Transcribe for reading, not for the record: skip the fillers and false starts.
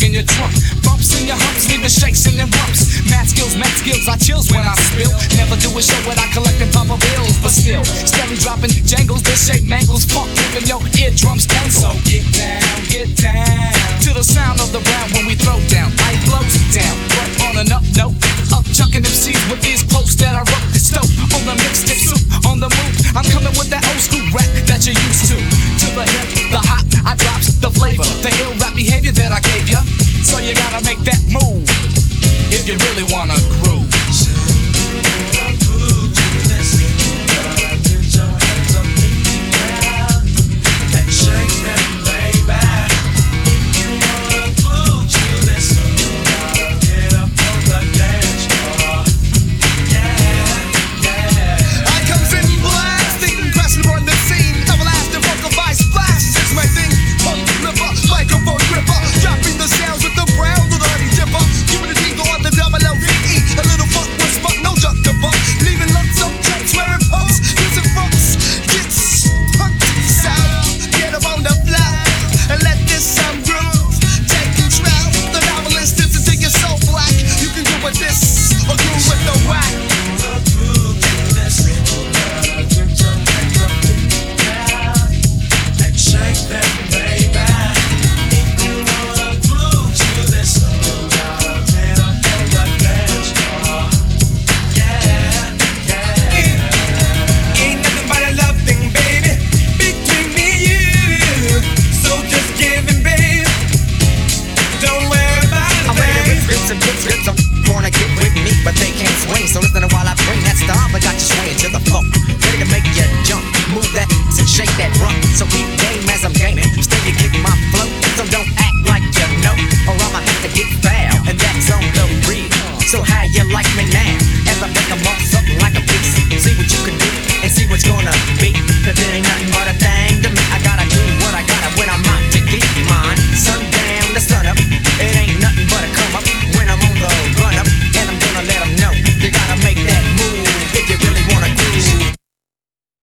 in your trunk. Bumps in your humps, leaving shakes in them rumps. Mad skills, I chills when I spill. Never do a show without collecting proper bills, but still, steady dropping jangles that shape mangles, funk giving your eardrums tangle. So get down.